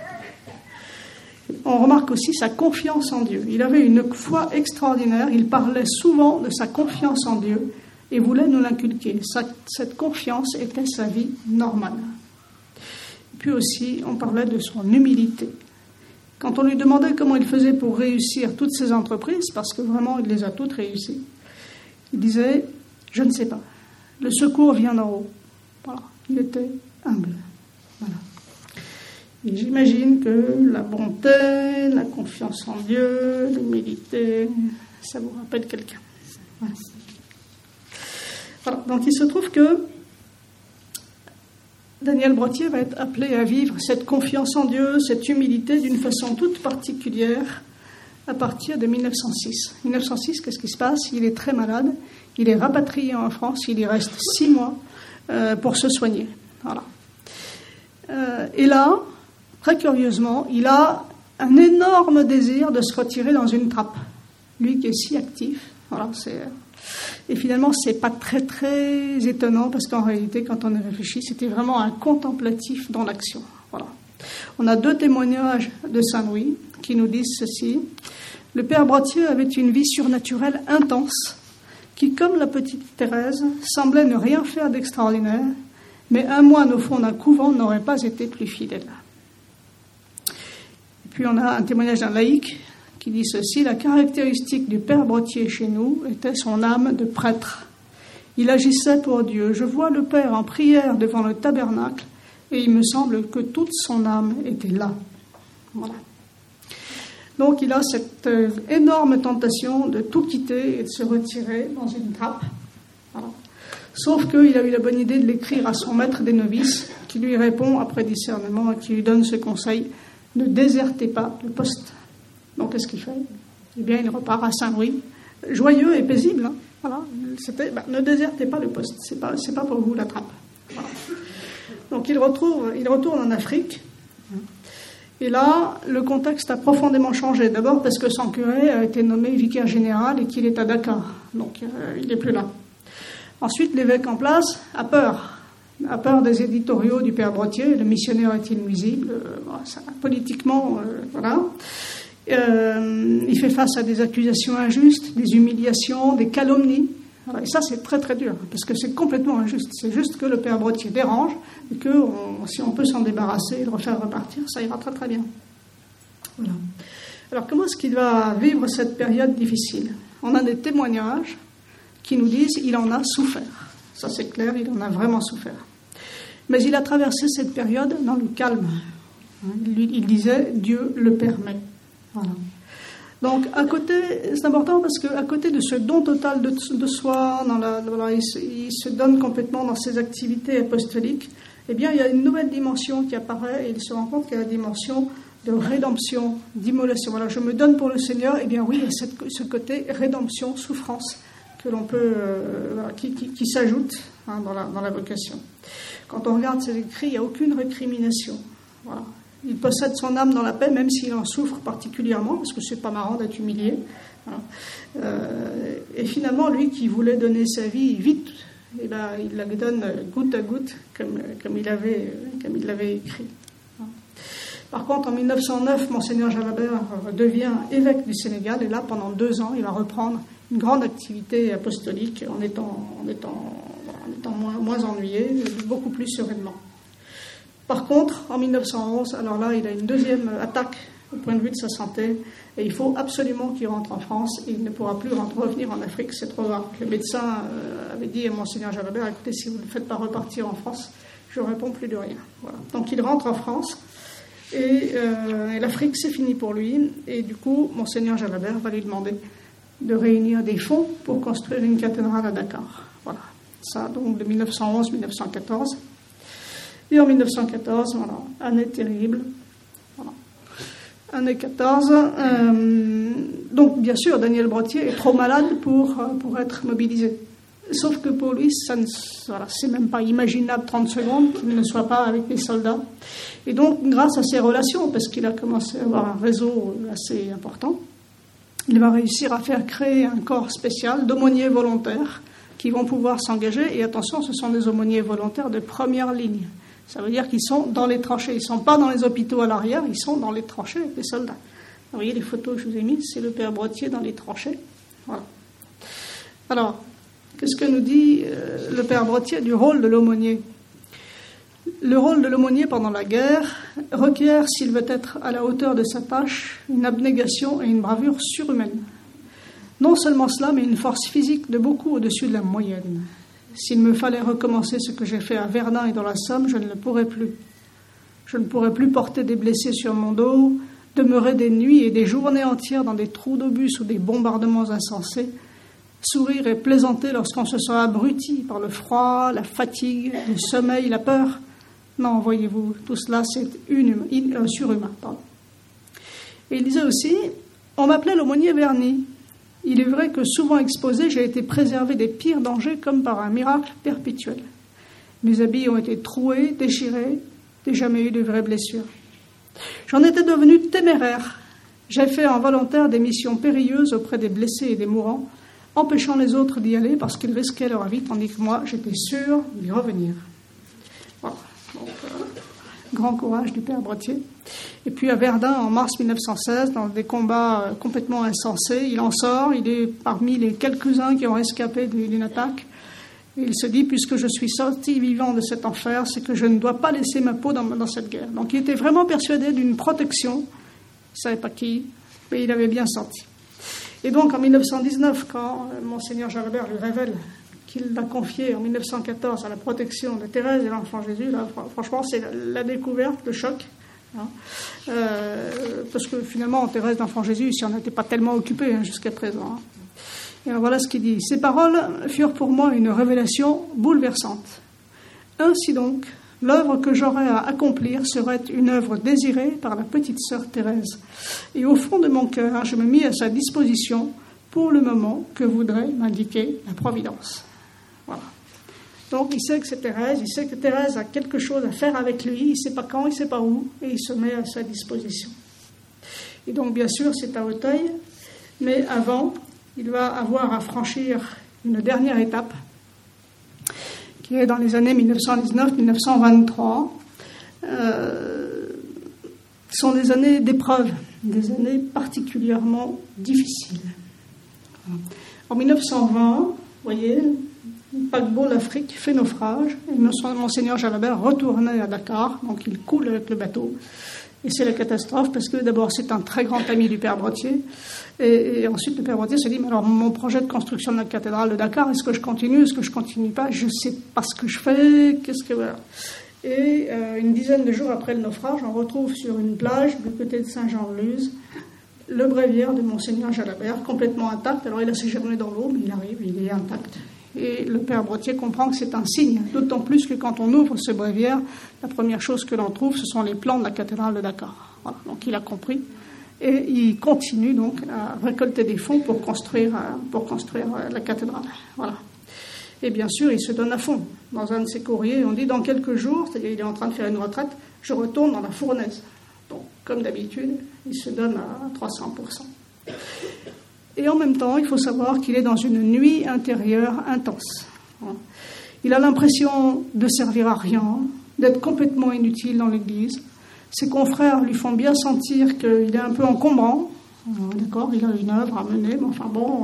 On remarque aussi sa confiance en Dieu. Il avait une foi extraordinaire. Il parlait souvent de sa confiance en Dieu et voulait nous l'inculquer. Cette confiance était sa vie normale. Puis aussi, on parlait de son humilité. Quand on lui demandait comment il faisait pour réussir toutes ses entreprises, parce que vraiment, il les a toutes réussies, il disait « Je ne sais pas. Le secours vient d'en haut. » Voilà. Il était humble. Voilà. Et j'imagine que la bonté, la confiance en Dieu, l'humilité, ça vous rappelle quelqu'un. Voilà. Voilà. Donc il se trouve que Daniel Brottier va être appelé à vivre cette confiance en Dieu, cette humilité d'une façon toute particulière à partir de 1906. 1906, qu'est-ce qui se passe ? Il est très malade, il est rapatrié en France, il y reste 6 mois pour se soigner. Voilà. Et là, très curieusement, il a un énorme désir de se retirer dans une trappe. Lui qui est si actif. Voilà, et finalement, c'est pas très très étonnant parce qu'en réalité, quand on y réfléchit, c'était vraiment un contemplatif dans l'action. Voilà. On a 2 témoignages de Saint-Louis qui nous disent ceci. Le père Brottier avait une vie surnaturelle intense qui, comme la petite Thérèse, semblait ne rien faire d'extraordinaire, mais un moine au fond d'un couvent n'aurait pas été plus fidèle. Puis on a un témoignage d'un laïc qui dit ceci: la caractéristique du père Brottier chez nous était son âme de prêtre. Il agissait pour Dieu. Je vois le père en prière devant le tabernacle et il me semble que toute son âme était là. Voilà. Donc il a cette énorme tentation de tout quitter et de se retirer dans une trappe. Voilà. Sauf qu'il a eu la bonne idée de l'écrire à son maître des novices, qui lui répond après discernement et qui lui donne ce conseil: ne désertez pas le poste. Donc qu'est-ce qu'il fait ? Eh bien, il repart à Saint-Louis, joyeux et paisible. Hein. Voilà. C'était, ne désertez pas le poste, c'est pas pour vous la trappe. Voilà. Donc il retourne en Afrique. Et là, le contexte a profondément changé. D'abord parce que son curé a été nommé vicaire général et qu'il est à Dakar. Donc il n'est plus là. Ensuite, l'évêque en place a peur des éditoriaux du père Brottier. Le missionnaire est-il nuisible ? Politiquement, voilà. Il fait face à des accusations injustes, des humiliations, des calomnies. Voilà, et ça, c'est très très dur, parce que c'est complètement injuste. C'est juste que le père Brottier dérange, et que si on peut s'en débarrasser et le refaire repartir, ça ira très très bien. Voilà. Alors, comment est-ce qu'il va vivre cette période difficile ? On a des témoignages qui nous disent qu'il en a souffert. Ça, c'est clair, il en a vraiment souffert. Mais il a traversé cette période dans le calme. Il disait « Dieu le permet ». Voilà. Donc, à côté, c'est important parce qu'à côté de ce don total de soi, il se donne complètement dans ses activités apostoliques, eh bien, il y a une nouvelle dimension qui apparaît et il se rend compte qu'il y a la dimension de rédemption, d'immolation. Voilà, je me donne pour le Seigneur, eh bien oui, il y a ce côté rédemption, souffrance, que l'on peut, qui s'ajoute dans la vocation. Quand on regarde ses écrits, il n'y a aucune récrimination. Voilà. Il possède son âme dans la paix, même s'il en souffre particulièrement, parce que c'est pas marrant d'être humilié. Voilà. Et finalement, lui qui voulait donner sa vie vite, eh ben, il la donne goutte à goutte, comme il l'avait écrit. Voilà. Par contre, en 1909, Monseigneur Jalabert devient évêque du Sénégal, et là, pendant 2 ans, il va reprendre une grande activité apostolique en étant moins ennuyé, beaucoup plus sereinement. Par contre, en 1911, alors là, il a une deuxième attaque au point de vue de sa santé, et il faut absolument qu'il rentre en France, et il ne pourra plus revenir en Afrique, c'est trop grave. Le médecin avait dit à Monseigneur Jalabert, écoutez, si vous ne le faites pas repartir en France, je ne réponds plus de rien. Voilà. Donc il rentre en France, et l'Afrique, c'est fini pour lui, et du coup, Monseigneur Jalabert va lui demander de réunir des fonds pour construire une cathédrale à Dakar. Voilà. Ça, donc, de 1911-1914. Et en 1914, voilà, année terrible. Voilà. Année 14. Donc, bien sûr, Daniel Brottier est trop malade pour être mobilisé. Sauf que pour lui, c'est même pas imaginable 30 secondes qu'il ne soit pas avec les soldats. Et donc, grâce à ses relations, parce qu'il a commencé à avoir un réseau assez important, il va réussir à faire créer un corps spécial d'aumôniers volontaires qui vont pouvoir s'engager. Et attention, ce sont des aumôniers volontaires de première ligne. Ça veut dire qu'ils sont dans les tranchées. Ils ne sont pas dans les hôpitaux à l'arrière, ils sont dans les tranchées avec les soldats. Vous voyez les photos que je vous ai mises, c'est le père Brottier dans les tranchées. Voilà. Alors, qu'est-ce que nous dit le père Brottier du rôle de l'aumônier ? Le rôle de l'aumônier pendant la guerre requiert, s'il veut être à la hauteur de sa tâche, une abnégation et une bravoure surhumaine. Non seulement cela, mais une force physique de beaucoup au-dessus de la moyenne. S'il me fallait recommencer ce que j'ai fait à Verdun et dans la Somme, je ne le pourrais plus. Je ne pourrais plus porter des blessés sur mon dos, demeurer des nuits et des journées entières dans des trous d'obus ou des bombardements insensés, sourire et plaisanter lorsqu'on se sent abruti par le froid, la fatigue, le sommeil, la peur. Non, voyez-vous, tout cela, c'est surhumain. Pardon. Et il disait aussi, on m'appelait l'aumônier verni. Il est vrai que souvent exposé, j'ai été préservé des pires dangers comme par un miracle perpétuel. Mes habits ont été troués, déchirés, et jamais eu de vraies blessures. J'en étais devenu téméraire. J'ai fait en volontaire des missions périlleuses auprès des blessés et des mourants, empêchant les autres d'y aller parce qu'ils risquaient leur vie, tandis que moi, j'étais sûr d'y revenir. Voilà. Donc, grand courage du père Brottier. Et puis à Verdun, en mars 1916, dans des combats complètement insensés, il en sort, il est parmi les quelques-uns qui ont escapé d'une attaque. Et il se dit, puisque je suis sorti vivant de cet enfer, c'est que je ne dois pas laisser ma peau dans cette guerre. Donc il était vraiment persuadé d'une protection, il ne savait pas qui, mais il avait bien senti. Et donc en 1919, quand Monseigneur Jalabert lui révèle qu'il l'a confié en 1914 à la protection de Thérèse et l'enfant Jésus, là, franchement, c'est la découverte, le choc. Parce que finalement, Thérèse d'enfant Jésus, si on n'était pas tellement occupé jusqu'à présent. Et alors voilà ce qu'il dit. Ces paroles furent pour moi une révélation bouleversante. Ainsi donc, l'œuvre que j'aurais à accomplir serait une œuvre désirée par la petite sœur Thérèse. Et au fond de mon cœur, je me mis à sa disposition pour le moment que voudrait m'indiquer la Providence. Voilà. Donc il sait que c'est Thérèse, il sait que Thérèse a quelque chose à faire avec lui, il ne sait pas quand, il ne sait pas où, et il se met à sa disposition. Et donc bien sûr c'est à Auteuil, mais avant, il va avoir à franchir une dernière étape, qui est dans les années 1919-1923. Sont des années d'épreuve, des années particulièrement difficiles. En 1920, voyez, le paquebot l'Afrique fait naufrage, et Monseigneur Jalabert retournait à Dakar, donc il coule avec le bateau. Et c'est la catastrophe, parce que d'abord c'est un très grand ami du Père Brottier, et ensuite le Père Brottier se dit, mais alors mon projet de construction de la cathédrale de Dakar, est-ce que je continue, est-ce que je continue pas, je sais pas ce que je fais, voilà. Et une dizaine de jours après le naufrage, on retrouve sur une plage du côté de Saint-Jean-de-Luz le bréviaire de Monseigneur Jalabert, complètement intact. Alors il a séjourné dans l'eau, mais il arrive, il est intact. Et le Père Brottier comprend que c'est un signe, d'autant plus que quand on ouvre ce bréviaire, la première chose que l'on trouve, ce sont les plans de la cathédrale de Dakar. Voilà, donc il a compris. Et il continue donc à récolter des fonds pour construire la cathédrale. Voilà. Et bien sûr, il se donne à fond. Dans un de ses courriers, on dit dans quelques jours, c'est-à-dire il est en train de faire une retraite, je retourne dans la fournaise. Donc, comme d'habitude, il se donne à 300%. Et en même temps, il faut savoir qu'il est dans une nuit intérieure intense. Il a l'impression de servir à rien, d'être complètement inutile dans l'Église. Ses confrères lui font bien sentir qu'il est un peu encombrant. D'accord, il a une œuvre à mener, mais enfin bon...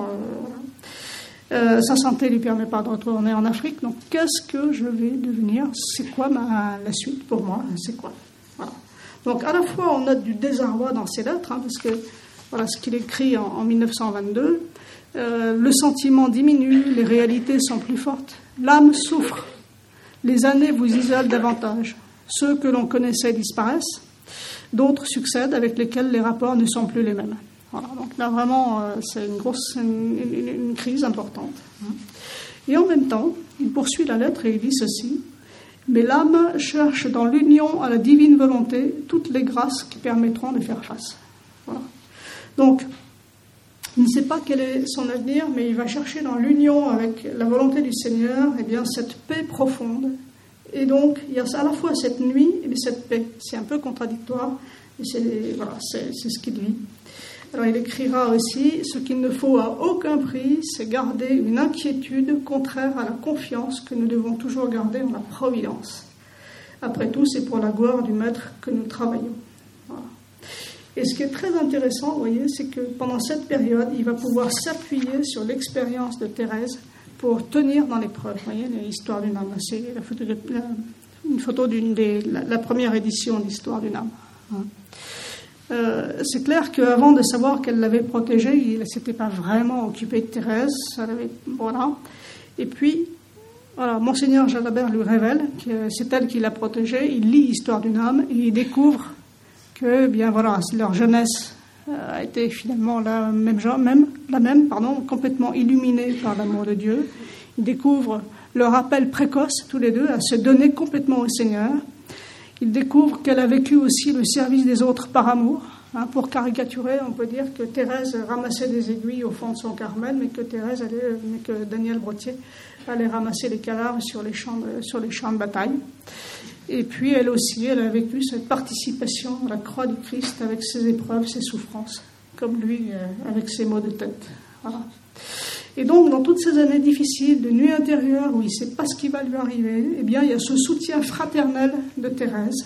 sa santé ne lui permet pas de retourner en Afrique, donc qu'est-ce que je vais devenir? C'est quoi la suite pour moi? C'est quoi? Voilà. Donc à la fois on note du désarroi dans ses lettres, parce que voilà ce qu'il écrit en 1922, le sentiment diminue, les réalités sont plus fortes, l'âme souffre, les années vous isolent davantage, ceux que l'on connaissait disparaissent, d'autres succèdent avec lesquels les rapports ne sont plus les mêmes. Voilà, donc là vraiment c'est une crise importante. Et en même temps, il poursuit la lettre et il dit ceci: mais l'âme cherche dans l'union à la divine volonté toutes les grâces qui permettront de faire face. Voilà. Donc, il ne sait pas quel est son avenir, mais il va chercher dans l'union avec la volonté du Seigneur, eh bien, cette paix profonde. Et donc, il y a à la fois cette nuit et cette paix. C'est un peu contradictoire, mais c'est ce qu'il vit. Alors il écrira aussi « Ce qu'il ne faut à aucun prix, c'est garder une inquiétude contraire à la confiance que nous devons toujours garder en la providence. Après tout, c'est pour la gloire du Maître que nous travaillons. » Voilà. Et ce qui est très intéressant, vous voyez, c'est que pendant cette période, il va pouvoir s'appuyer sur l'expérience de Thérèse pour tenir dans l'épreuve. Vous voyez, l'histoire d'une âme, c'est une photo la première édition de l'histoire d'une âme. C'est clair qu'avant de savoir qu'elle l'avait protégée, il ne s'était pas vraiment occupé de Thérèse. Voilà. Et puis, voilà, Monseigneur Jalabert lui révèle que c'est elle qui l'a protégée. Il lit l'histoire d'une âme et il découvre que, bien voilà, leur jeunesse a été finalement la même, complètement illuminée par l'amour de Dieu. Il découvre leur appel précoce, tous les deux, à se donner complètement au Seigneur. Il découvre qu'elle a vécu aussi le service des autres par amour. Pour caricaturer, on peut dire que Thérèse ramassait des aiguilles au fond de son Carmel, mais que Daniel Brottier allait ramasser les cadavres sur les champs de bataille. Et puis elle aussi, elle a vécu cette participation à la croix du Christ avec ses épreuves, ses souffrances, comme lui avec ses maux de tête. Voilà. Et donc, dans toutes ces années difficiles, de nuit intérieure, où il ne sait pas ce qui va lui arriver, eh bien, il y a ce soutien fraternel de Thérèse.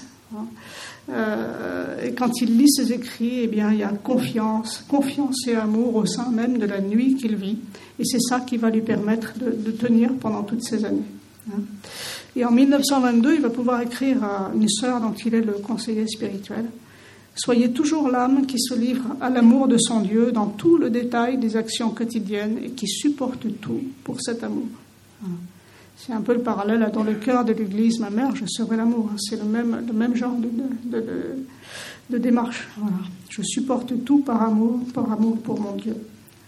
Et quand il lit ses écrits, eh bien, il y a confiance et amour au sein même de la nuit qu'il vit. Et c'est ça qui va lui permettre de tenir pendant toutes ces années. Et en 1922, il va pouvoir écrire à une sœur dont il est le conseiller spirituel: soyez toujours l'âme qui se livre à l'amour de son Dieu dans tout le détail des actions quotidiennes et qui supporte tout pour cet amour. C'est un peu le parallèle dans le cœur de l'Église, ma mère, je serai l'amour. C'est le même genre de démarche. Voilà. Je supporte tout par amour pour mon Dieu.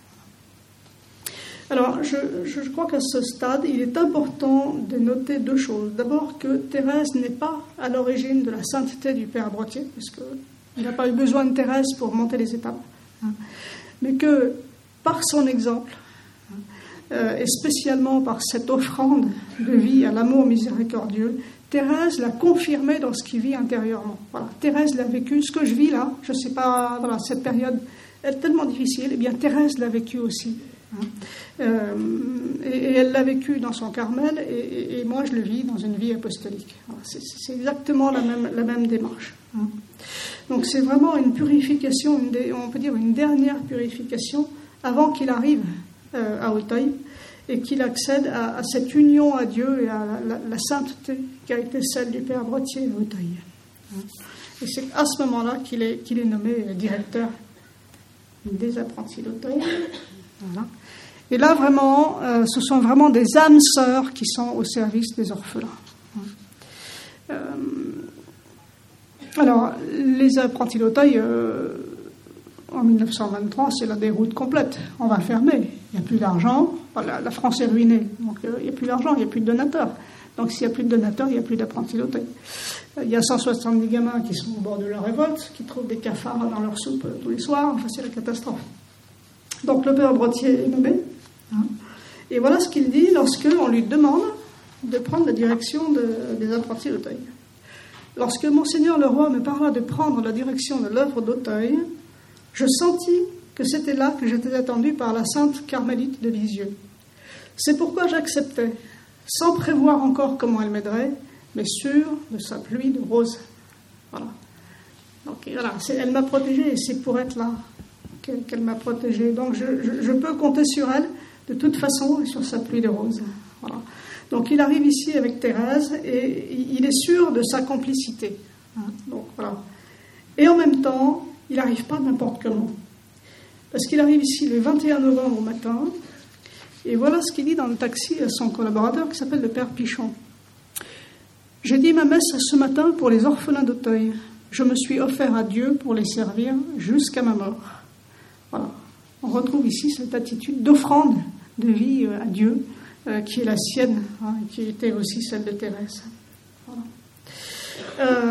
Alors, je crois qu'à ce stade, il est important de noter deux choses. D'abord, que Thérèse n'est pas à l'origine de la sainteté du Père Brottier, puisqu'il n'a pas eu besoin de Thérèse pour monter les étapes, mais que, par son exemple, et spécialement par cette offrande de vie à l'amour miséricordieux, Thérèse l'a confirmé dans ce qu'il vit intérieurement. Voilà. Thérèse l'a vécu. Ce que je vis là, je ne sais pas, voilà, cette période est tellement difficile, eh bien Thérèse l'a vécu aussi. Et elle l'a vécu dans son Carmel, et moi je le vis dans une vie apostolique. Voilà. C'est exactement la même démarche. Donc c'est vraiment une purification, on peut dire une dernière purification avant qu'il arrive à Auteuil. et qu'il accède à cette union à Dieu et à la sainteté qui a été celle du Père Brottier à Auteuil. Et c'est à ce moment-là qu'il est nommé directeur des apprentis d'Auteuil. Voilà. Et là, vraiment, ce sont vraiment des âmes sœurs qui sont au service des orphelins. Alors, les apprentis d'Auteuil, en 1923, c'est la déroute complète. On va fermer. Il n'y a plus d'argent. La France est ruinée. Donc, il n'y a plus d'argent, il n'y a plus de donateurs. Donc, s'il n'y a plus de donateurs, il n'y a plus d'apprentis d'Auteuil. Il y a 170 gamins qui sont au bord de la révolte, qui trouvent des cafards dans leur soupe tous les soirs. Enfin, c'est la catastrophe. Donc, le père Brottier est nommé. Et voilà ce qu'il dit lorsque on lui demande de prendre la direction des apprentis d'Auteuil. Lorsque Monseigneur le Roi me parla de prendre la direction de l'œuvre d'Auteuil, je sentis que c'était là que j'étais attendu par la sainte Carmélite de Lisieux. C'est pourquoi j'acceptais, sans prévoir encore comment elle m'aiderait, mais sûre de sa pluie de roses. Voilà. Donc voilà, elle m'a protégée et c'est pour être là qu'elle m'a protégée. Donc je peux compter sur elle de toute façon et sur sa pluie de roses. Voilà. Donc il arrive ici avec Thérèse et il est sûr de sa complicité. Donc voilà. Et en même temps, il n'arrive pas n'importe comment. Parce qu'il arrive ici le 21 novembre au matin, et voilà ce qu'il dit dans le taxi à son collaborateur qui s'appelle le Père Pichon. J'ai dit ma messe ce matin pour les orphelins d'Auteuil. Je me suis offert à Dieu pour les servir jusqu'à ma mort. Voilà. On retrouve ici cette attitude d'offrande de vie à Dieu, qui est la sienne, qui était aussi celle de Thérèse. Voilà.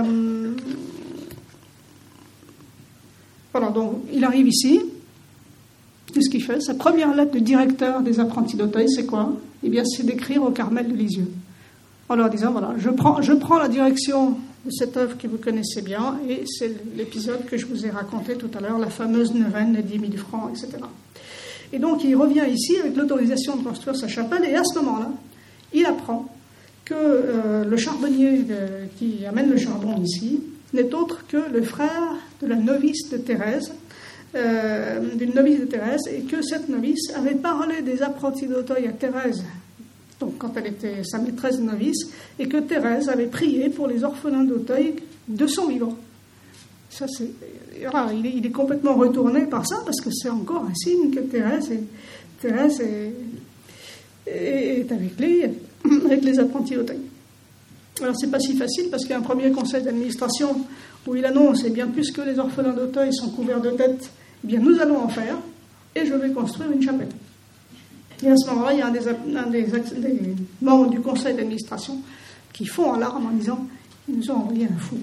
Voilà, donc il arrive ici. Qu'est-ce qu'il fait ? Sa première lettre de directeur des apprentis d'Auteuil, c'est quoi ? Eh bien, c'est d'écrire au Carmel de Lisieux. En leur disant, voilà, je prends la direction de cette œuvre que vous connaissez bien, et c'est l'épisode que je vous ai raconté tout à l'heure, la fameuse neuvaine, les 10 000 francs, etc. Et donc, il revient ici avec l'autorisation de construire sa chapelle, et à ce moment-là, il apprend que le charbonnier qui amène le charbon ici n'est autre que le frère de la novice de Thérèse, d'une novice de Thérèse, et que cette novice avait parlé des apprentis d'Auteuil à Thérèse, donc quand elle était sa maîtresse novice, et que Thérèse avait prié pour les orphelins d'Auteuil de son vivant. Ça, voilà, il est complètement retourné par ça, parce que c'est encore un signe que Thérèse est avec les apprentis d'Auteuil. Alors, c'est pas si facile, parce qu'il y a un premier conseil d'administration où il annonce, et bien puisque les orphelins d'Auteuil sont couverts de dettes, eh bien nous allons en faire, et je vais construire une chapelle. Et à ce moment-là, il y a un des membres du conseil d'administration qui font alarme en disant « ils nous ont envoyé un fou ».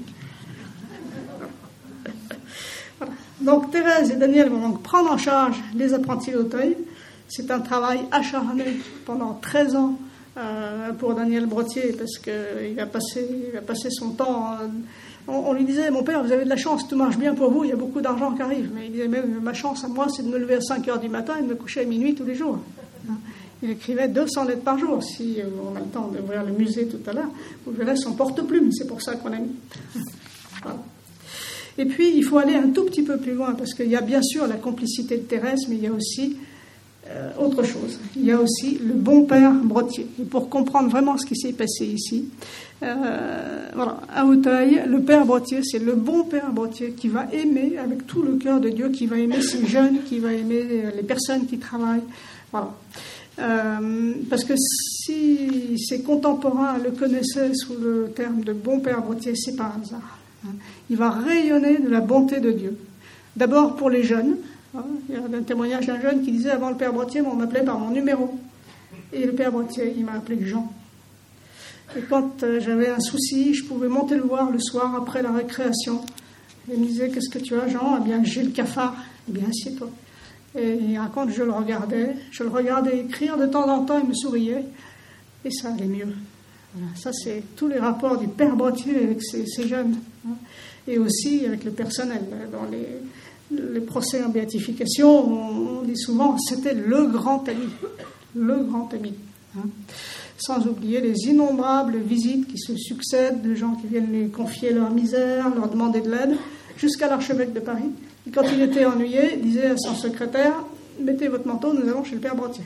Voilà. Donc Thérèse et Daniel vont donc prendre en charge les apprentis d'Auteuil. C'est un travail acharné pendant 13 ans pour Daniel Brottier, parce qu'il va passer son temps... On lui disait, mon père, vous avez de la chance, tout marche bien pour vous, il y a beaucoup d'argent qui arrive. Mais il disait, même ma chance à moi, c'est de me lever à 5 heures du matin et de me coucher à minuit tous les jours. Il écrivait 200 lettres par jour. Si on a le temps d'ouvrir le musée tout à l'heure, vous verrez son porte-plume, c'est pour ça qu'on a mis. Voilà. Et puis, il faut aller un tout petit peu plus loin, parce qu'il y a bien sûr la complicité de Thérèse, mais il y a aussi autre chose. Il y a aussi le bon père Brottier. Et pour comprendre vraiment ce qui s'est passé ici, voilà, à Auteuil, le père Brottier, c'est le bon père Brottier qui va aimer avec tout le cœur de Dieu, qui va aimer ses jeunes, qui va aimer les personnes qui travaillent. Voilà. Parce que si ses contemporains le connaissaient sous le terme de bon père Brottier, c'est par hasard. Il va rayonner de la bonté de Dieu. D'abord pour les jeunes. Il y a un témoignage d'un jeune qui disait, avant le père Brottier, on m'appelait par mon numéro. Et le père Brottier, il m'a appelé Jean. Et quand j'avais un souci, je pouvais monter le voir le soir après la récréation. Et il me disait, qu'est-ce que tu as, Jean ? Eh bien, j'ai le cafard. Eh bien, assieds-toi. Et il raconte, je le regardais écrire, de temps en temps, il me souriait. Et ça allait mieux. Voilà, ça, c'est tous les rapports du père Brottier avec ces jeunes. Et aussi avec le personnel. Dans les procès en béatification, on dit souvent, c'était le grand ami. Le grand ami. Sans oublier les innombrables visites qui se succèdent de gens qui viennent lui confier leur misère, leur demander de l'aide, jusqu'à l'archevêque de Paris. Et quand il était ennuyé, il disait à son secrétaire, mettez votre manteau, nous allons chez le père Brottier.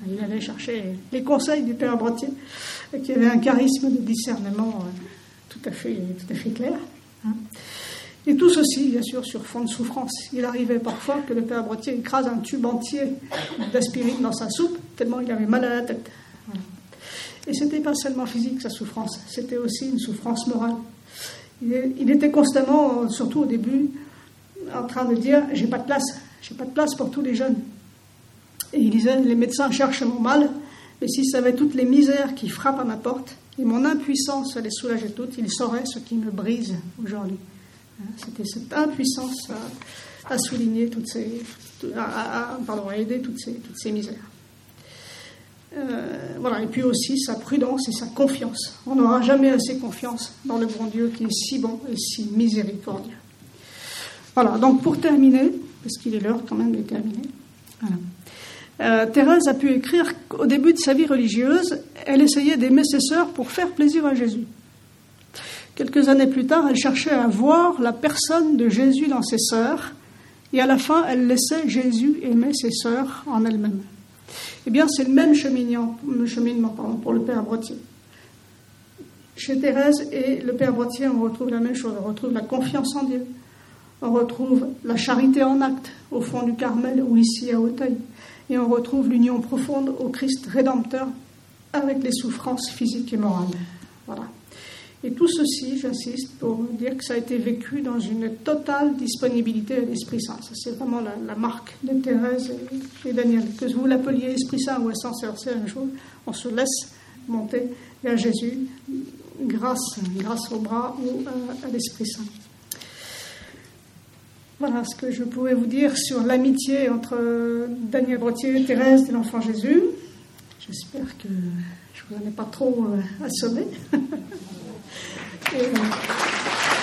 Il allait chercher les conseils du Père Brottier, qui avait un charisme de discernement tout à fait clair. Et tout ceci, bien sûr, sur fond de souffrance. Il arrivait parfois que le Père Brottier écrase un tube entier d'aspirine dans sa soupe, tellement il avait mal à la tête. Voilà. Et ce n'était pas seulement physique, sa souffrance, c'était aussi une souffrance morale. Il était constamment, surtout au début, en train de dire « j'ai pas de place pour tous les jeunes ». Et il disait « les médecins cherchent mon mal, mais s'ils savaient toutes les misères qui frappent à ma porte, et mon impuissance à les soulager toutes, ils sauraient ce qui me brise aujourd'hui ». C'était cette impuissance à souligner à aider toutes ces misères. Voilà, et puis aussi sa prudence et sa confiance. On n'aura jamais assez confiance dans le bon Dieu qui est si bon et si miséricordieux. Voilà, donc pour terminer, parce qu'il est l'heure quand même de terminer, voilà. Thérèse a pu écrire qu'au début de sa vie religieuse, elle essayait d'aimer ses sœurs pour faire plaisir à Jésus. Quelques années plus tard, elle cherchait à voir la personne de Jésus dans ses sœurs, et à la fin, elle laissait Jésus aimer ses sœurs en elle-même. Eh bien, c'est le même cheminement pour le Père Brottier. Chez Thérèse et le Père Brottier, on retrouve la même chose. On retrouve la confiance en Dieu. On retrouve la charité en acte au fond du Carmel ou ici à Auteuil. Et on retrouve l'union profonde au Christ Rédempteur avec les souffrances physiques et morales. Voilà. Et tout ceci, j'insiste, pour dire que ça a été vécu dans une totale disponibilité à l'Esprit Saint. Ça, c'est vraiment la marque de Thérèse et Daniel. Que vous l'appeliez Esprit Saint ou Ascenseur, c'est la même chose. On se laisse monter vers Jésus grâce au bras ou à l'Esprit Saint. Voilà ce que je pouvais vous dire sur l'amitié entre Daniel Brottier et Thérèse de l'Enfant Jésus. J'espère que je ne vous en ai pas trop assommé. Et